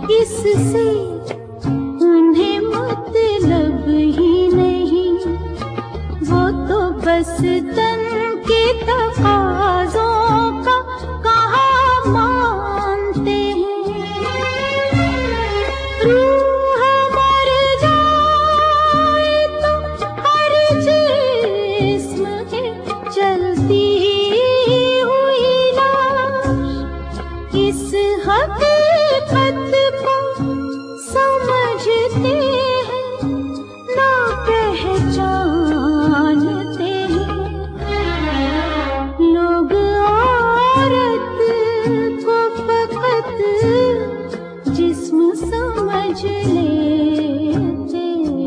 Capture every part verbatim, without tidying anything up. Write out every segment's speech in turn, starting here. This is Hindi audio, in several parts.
इससे उन्हें मतलब ही नहीं, वो तो बस तन के तकाज़ों का कहा मानते हैं। रूह मर जाए तो हर जिस्म है चलती हुई लाश, इस हकीकत को समझते हैं ना पहचानते हैं। लोग औरत को फकत जिस्म समझ लेते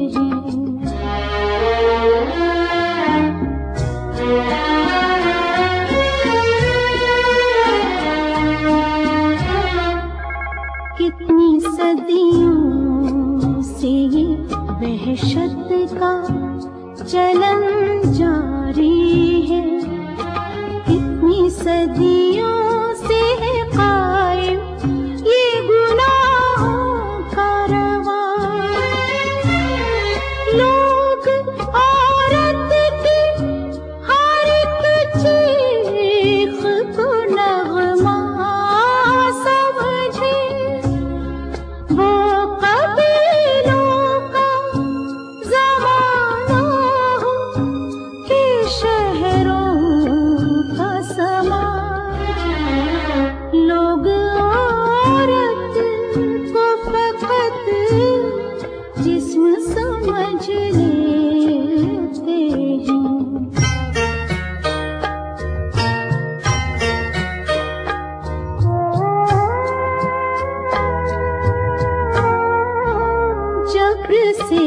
हैं। कितनी सदियों से ये वहशत का चलन जारी है, कितनी सदियों से है कायम ये गुनाहों का रवां। लोग औरत की हर एक चीख को नगमा समझे, वो कबीलों का ज़माना हो कि शहरों का समा। लोग औरत को फकत जिस्म समझ लेते हैं। जब्र से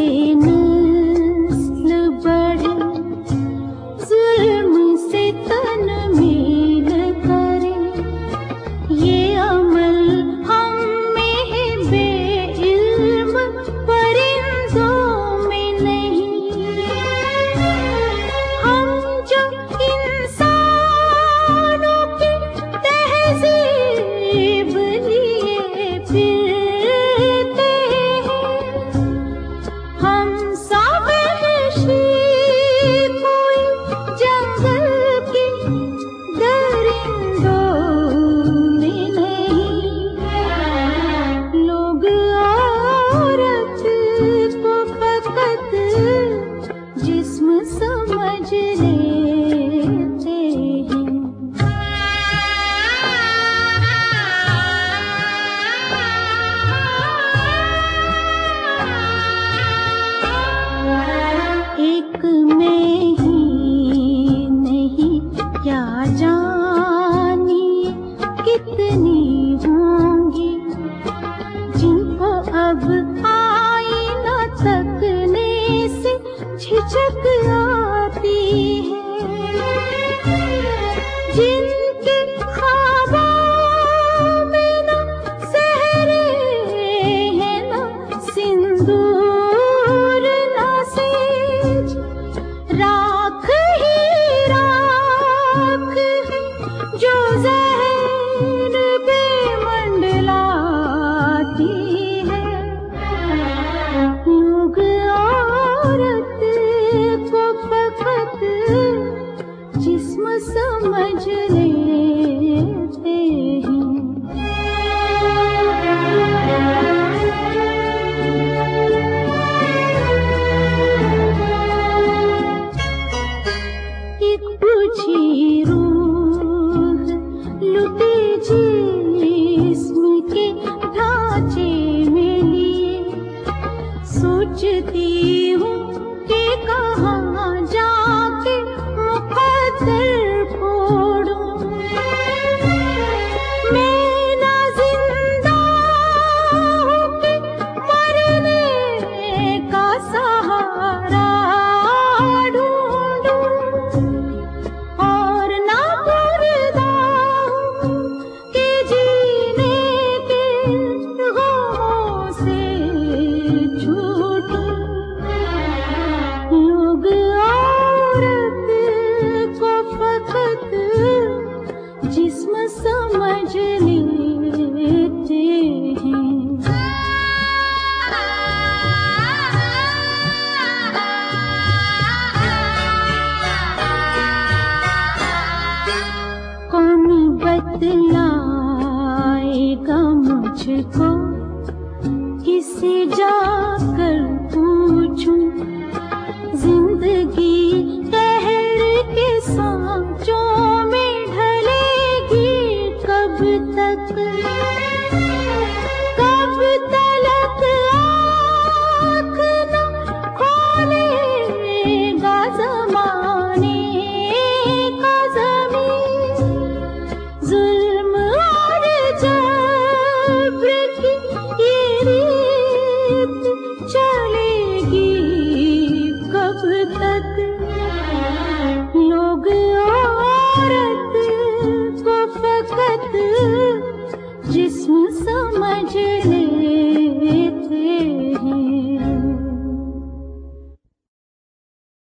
नस्ल बढ़े, जुल्म से तन मील करे, ये अमल हम में है बेइल्म परिंदों में नहीं। हम जो इंसानों की तहज़ीब लिए फिरते हैं, हम सब वहशी कोई जंगल की दरिंदों में नहीं। लोग औरत को फकत जिस्म समझ लेते हैं। एक में ही नहीं क्या जानिए कितनी होंगी, जिनको अब आईना तकने से झिझक आती है, जिनके ख्वाबों में न सहरे हैं न सिंदूर न सेज, राख ही राख है जो ज़हर बेमंडलाती है। लोग औरत को फकत जिस्म समझ लेते हैं। एक बुझी रूह लुटे जिस्म के ढांचे में लिए, सोचती हूँ कि कहाँ जाके मुकद्दर फोड़ूं। मैं ना जिंदा हूँ कि मरने का सहारा ढूंढूं, और ना मुर्दा हूँ कि जीने के गमों से छूटूं। इस जा